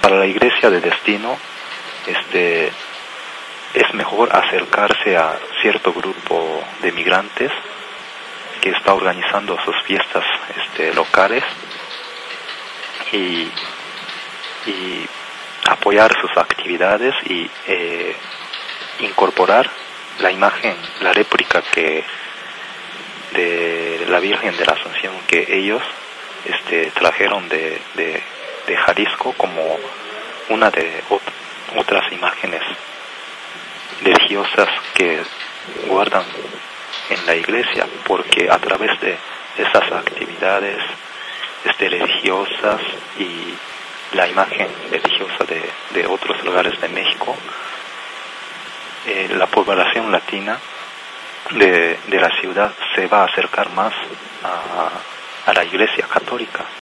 para la iglesia de destino, es mejor acercarse a cierto grupo de migrantes que está organizando sus fiestas locales y apoyar sus actividades y incorporar la imagen, la réplica de la Virgen de la Asunción que ellos trajeron de Jalisco como una de otras imágenes religiosas que guardan en la iglesia, porque a través de esas actividades religiosas y la imagen religiosa de otros lugares de México, la población latina de la ciudad se va a acercar más a la iglesia católica.